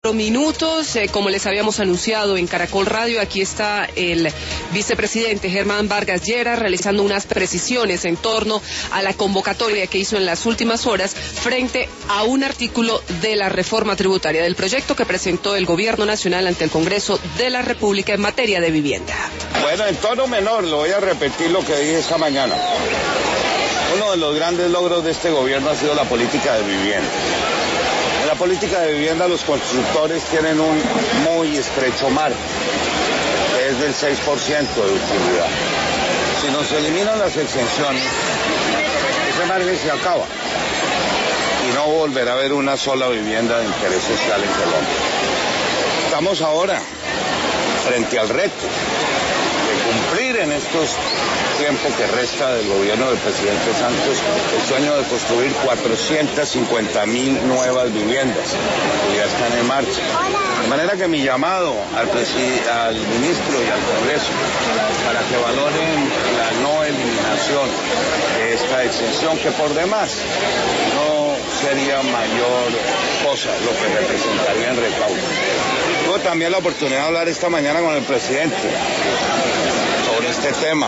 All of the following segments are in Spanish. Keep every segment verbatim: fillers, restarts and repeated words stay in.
Minutos, eh, como les habíamos anunciado en Caracol Radio, aquí está el vicepresidente Germán Vargas Lleras realizando unas precisiones en torno a la convocatoria que hizo en las últimas horas frente a un artículo de la reforma tributaria del proyecto que presentó el Gobierno Nacional ante el Congreso de la República en materia de vivienda. Bueno, en tono menor, lo voy a repetir lo que dije esta mañana. Uno de los grandes logros de este gobierno ha sido la política de vivienda. En la política de vivienda los constructores tienen un muy estrecho margen, que es del seis por ciento de utilidad. Si nos eliminan las exenciones, ese margen se acaba y no volverá a haber una sola vivienda de interés social en Colombia. Estamos ahora frente al reto de cumplir en estos tiempo que resta del gobierno del presidente Santos el sueño de construir cuatrocientas cincuenta mil nuevas viviendas que ya están en marcha. De manera que mi llamado al, al ministro y al Congreso para que valoren la no eliminación de esta exención, que por demás no sería mayor cosa lo que representaría en recaudo. Tuve también la oportunidad de hablar esta mañana con el presidente sobre este tema.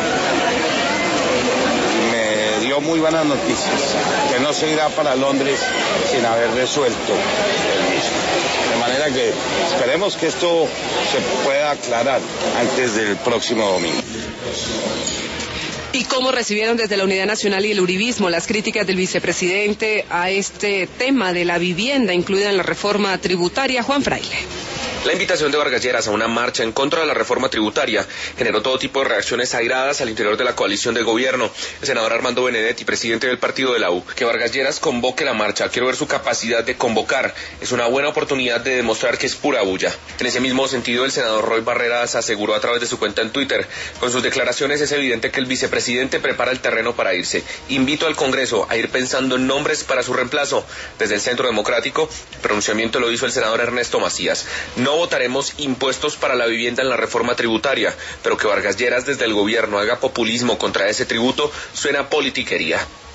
Me dio muy buenas noticias, que no se irá para Londres sin haber resuelto el mismo. De manera que esperemos que esto se pueda aclarar antes del próximo domingo. ¿Y cómo recibieron desde la Unidad Nacional y el Uribismo las críticas del vicepresidente a este tema de la vivienda incluida en la reforma tributaria? Juan Fraile. La invitación de Vargas Lleras a una marcha en contra de la reforma tributaria generó todo tipo de reacciones airadas al interior de la coalición del gobierno. El senador Armando Benedetti, presidente del partido de la U, que Vargas Lleras convoque la marcha, quiero ver su capacidad de convocar, es una buena oportunidad de demostrar que es pura bulla. En ese mismo sentido, el senador Roy Barreras aseguró a través de su cuenta en Twitter: con sus declaraciones es evidente que el vicepresidente prepara el terreno para irse. Invito al Congreso a ir pensando en nombres para su reemplazo. Desde el Centro Democrático, el pronunciamiento lo hizo el senador Ernesto Macías. No votaremos impuestos para la vivienda en la reforma tributaria, pero que Vargas Lleras desde el gobierno haga populismo contra ese tributo suena a politiquería.